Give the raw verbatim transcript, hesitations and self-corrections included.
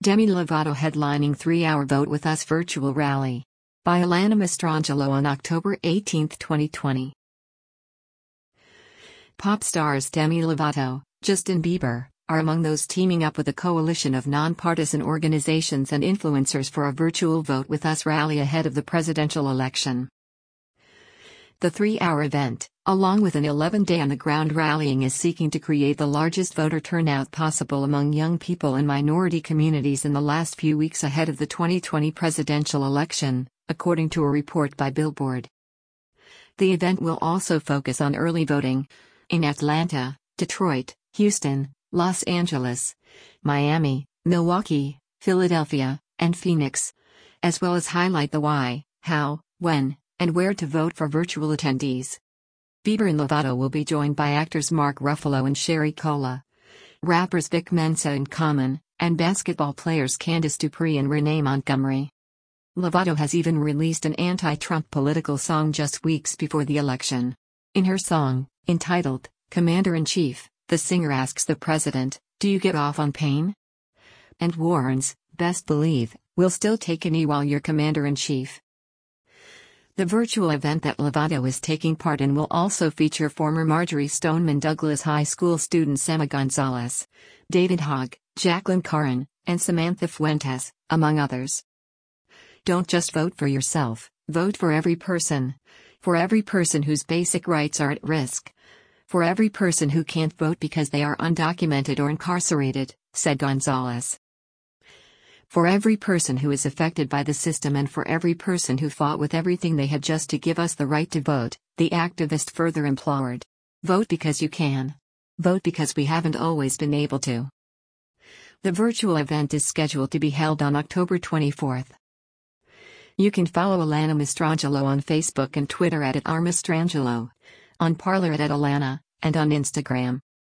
Demi Lovato headlining three-hour Vote With Us virtual rally. By Alana Mastrangelo on October eighteenth, twenty twenty. Pop stars Demi Lovato, Justin Bieber, are among those teaming up with a coalition of nonpartisan organizations and influencers for a virtual Vote With Us rally ahead of the presidential election. The three-hour event, along with an eleven-day on-the-ground rallying, is seeking to create the largest voter turnout possible among young people and minority communities in the last few weeks ahead of the twenty twenty presidential election, according to a report by Billboard. The event will also focus on early voting in Atlanta, Detroit, Houston, Los Angeles, Miami, Milwaukee, Philadelphia, and Phoenix, as well as highlight the why, how, when, and where to vote for virtual attendees. Bieber and Lovato will be joined by actors Mark Ruffalo and Sherry Cola, rappers Vic Mensa and Common, and basketball players Candace Dupree and Renee Montgomery. Lovato has even released an anti-Trump political song just weeks before the election. In her song, entitled Commander-in-Chief, the singer asks the president, "Do you get off on pain?" and warns, "Best believe, we'll still take a knee while you're commander-in-chief." The virtual event that Lovato is taking part in will also feature former Marjory Stoneman Douglas High School students Emma Gonzalez, David Hogg, Jacqueline Curran, and Samantha Fuentes, among others. Don't just vote for yourself, vote for every person. For every person whose basic rights are at risk. For every person who can't vote because they are undocumented or incarcerated, said Gonzalez. For every person who is affected by the system, and for every person who fought with everything they had just to give us the right to vote, the activist further implored. Vote because you can. Vote because we haven't always been able to. The virtual event is scheduled to be held on October twenty-fourth. You can follow Alana Mastrangelo on Facebook and Twitter at, at r mastrangelo, on Parler at, at Alana, and on Instagram